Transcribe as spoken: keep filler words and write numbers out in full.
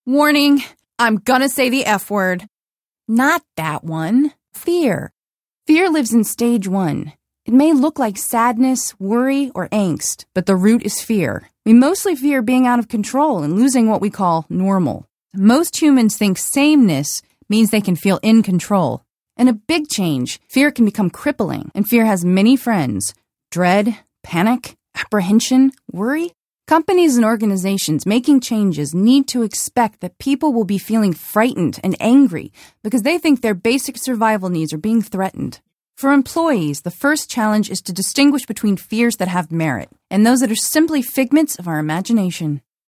Warning, I'm gonna say the F word. Not that one. Fear. Fear lives in stage one. It may look like sadness, worry, or angst, but the root is fear. We mostly fear being out of control and losing what we call normal. Most humans think sameness means they can feel in control. And a big change, fear can become crippling, and fear has many friends. Dread, panic, apprehension, worry. Companies and organizations making changes need to expect that people will be feeling frightened and angry because they think their basic survival needs are being threatened. For employees, the first challenge is to distinguish between fears that have merit and those that are simply figments of our imagination.